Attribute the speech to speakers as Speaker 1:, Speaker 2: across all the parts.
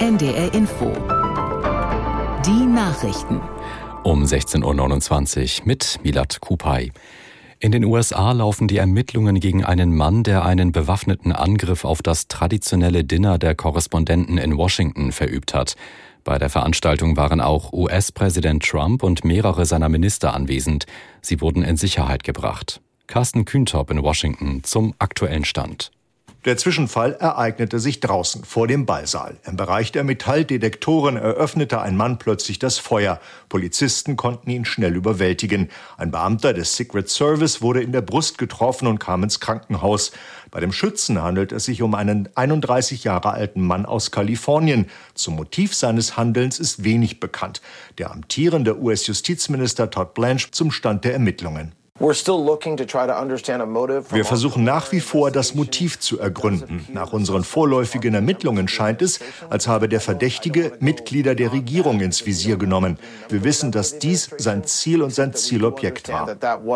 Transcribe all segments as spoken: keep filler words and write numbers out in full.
Speaker 1: N D R Info. Die Nachrichten.
Speaker 2: Um sechzehn Uhr neunundzwanzig mit Milad Kupay. In den U S A laufen die Ermittlungen gegen einen Mann, der einen bewaffneten Angriff auf das traditionelle Dinner der Korrespondenten in Washington verübt hat. Bei der Veranstaltung waren auch U S-Präsident Trump und mehrere seiner Minister anwesend. Sie wurden in Sicherheit gebracht. Carsten Kühntop in Washington zum aktuellen Stand.
Speaker 3: Der Zwischenfall ereignete sich draußen vor dem Ballsaal. Im Bereich der Metalldetektoren eröffnete ein Mann plötzlich das Feuer. Polizisten konnten ihn schnell überwältigen. Ein Beamter des Secret Service wurde in der Brust getroffen und kam ins Krankenhaus. Bei dem Schützen handelt es sich um einen einunddreißig Jahre alten Mann aus Kalifornien. Zum Motiv seines Handelns ist wenig bekannt. Der amtierende U S-Justizminister Todd Blanche zum Stand der Ermittlungen.
Speaker 4: Wir
Speaker 3: versuchen nach wie vor, das Motiv zu ergründen. Nach unseren vorläufigen Ermittlungen scheint es, als habe der Verdächtige Mitglieder der Regierung ins Visier genommen. Wir wissen, dass dies sein Ziel und sein Zielobjekt war.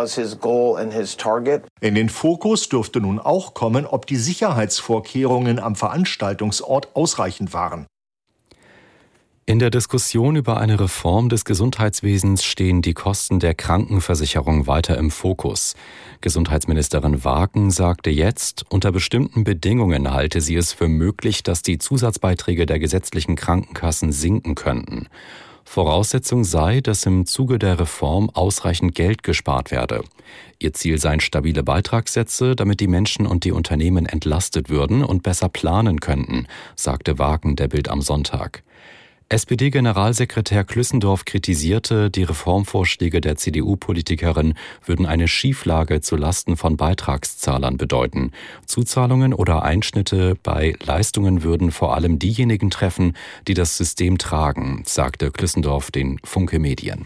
Speaker 3: In den Fokus dürfte nun auch kommen, ob die Sicherheitsvorkehrungen am Veranstaltungsort ausreichend waren.
Speaker 2: In der Diskussion über eine Reform des Gesundheitswesens stehen die Kosten der Krankenversicherung weiter im Fokus. Gesundheitsministerin Waaken sagte jetzt, unter bestimmten Bedingungen halte sie es für möglich, dass die Zusatzbeiträge der gesetzlichen Krankenkassen sinken könnten. Voraussetzung sei, dass im Zuge der Reform ausreichend Geld gespart werde. Ihr Ziel seien stabile Beitragssätze, damit die Menschen und die Unternehmen entlastet würden und besser planen könnten, sagte Waaken der Bild am Sonntag. S P D-Generalsekretär Klüssendorf kritisierte, die Reformvorschläge der C D U-Politikerin würden eine Schieflage zulasten von Beitragszahlern bedeuten. Zuzahlungen oder Einschnitte bei Leistungen würden vor allem diejenigen treffen, die das System tragen, sagte Klüssendorf den Funke Medien.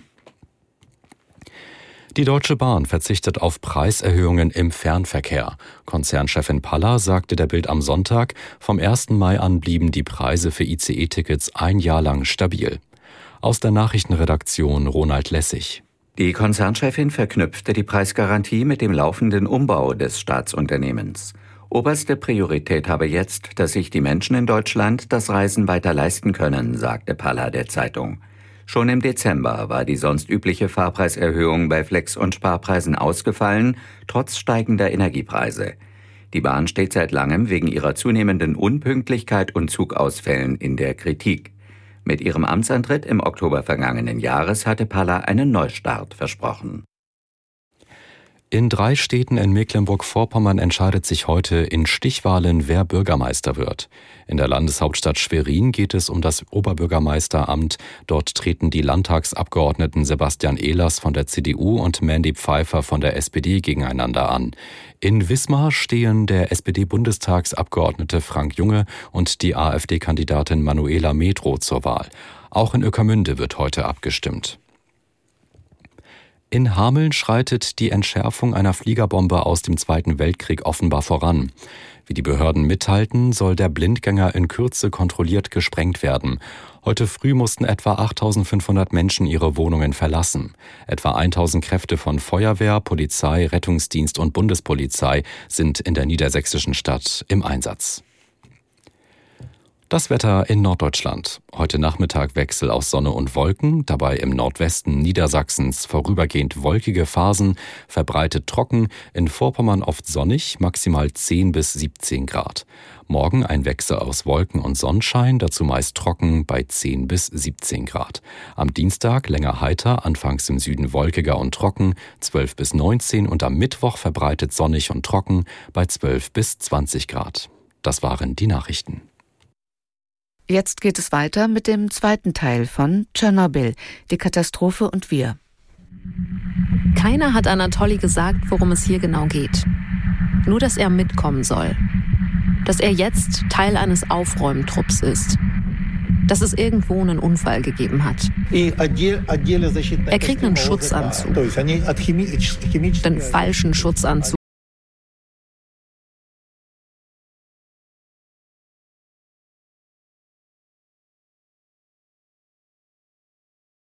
Speaker 2: Die Deutsche Bahn verzichtet auf Preiserhöhungen im Fernverkehr. Konzernchefin Paller sagte der Bild am Sonntag, vom ersten Mai an blieben die Preise für I C E-Tickets ein Jahr lang stabil. Aus der Nachrichtenredaktion Ronald Lessig.
Speaker 5: Die Konzernchefin verknüpfte die Preisgarantie mit dem laufenden Umbau des Staatsunternehmens. Oberste Priorität habe jetzt, dass sich die Menschen in Deutschland das Reisen weiter leisten können, sagte Paller der Zeitung. Schon im Dezember war die sonst übliche Fahrpreiserhöhung bei Flex- und Sparpreisen ausgefallen, trotz steigender Energiepreise. Die Bahn steht seit langem wegen ihrer zunehmenden Unpünktlichkeit und Zugausfällen in der Kritik. Mit ihrem Amtsantritt im Oktober vergangenen Jahres hatte Paller einen Neustart versprochen.
Speaker 2: In drei Städten in Mecklenburg-Vorpommern entscheidet sich heute in Stichwahlen, wer Bürgermeister wird. In der Landeshauptstadt Schwerin geht es um das Oberbürgermeisteramt. Dort treten die Landtagsabgeordneten Sebastian Ehlers von der C D U und Mandy Pfeiffer von der S P D gegeneinander an. In Wismar stehen der S P D-Bundestagsabgeordnete Frank Junge und die AfD-Kandidatin Manuela Medrow zur Wahl. Auch in Ueckermünde wird heute abgestimmt. In Hameln schreitet die Entschärfung einer Fliegerbombe aus dem Zweiten Weltkrieg offenbar voran. Wie die Behörden mitteilten, soll der Blindgänger in Kürze kontrolliert gesprengt werden. Heute früh mussten etwa achttausendfünfhundert Menschen ihre Wohnungen verlassen. Etwa tausend Kräfte von Feuerwehr, Polizei, Rettungsdienst und Bundespolizei sind in der niedersächsischen Stadt im Einsatz. Das Wetter in Norddeutschland. Heute Nachmittag Wechsel aus Sonne und Wolken, dabei im Nordwesten Niedersachsens vorübergehend wolkige Phasen, verbreitet trocken, in Vorpommern oft sonnig, maximal zehn bis siebzehn Grad. Morgen ein Wechsel aus Wolken und Sonnenschein, dazu meist trocken bei zehn bis siebzehn Grad. Am Dienstag länger heiter, anfangs im Süden wolkiger und trocken, zwölf bis neunzehn und am Mittwoch verbreitet sonnig und trocken bei zwölf bis zwanzig Grad. Das waren die Nachrichten.
Speaker 1: Jetzt geht es weiter mit dem zweiten Teil von Tschernobyl, die Katastrophe und wir.
Speaker 6: Keiner hat Anatoli gesagt, worum es hier genau geht. Nur, dass er mitkommen soll. Dass er jetzt Teil eines Aufräumtrupps ist. Dass es irgendwo einen Unfall gegeben hat. Er kriegt einen Schutzanzug. Den falschen Schutzanzug.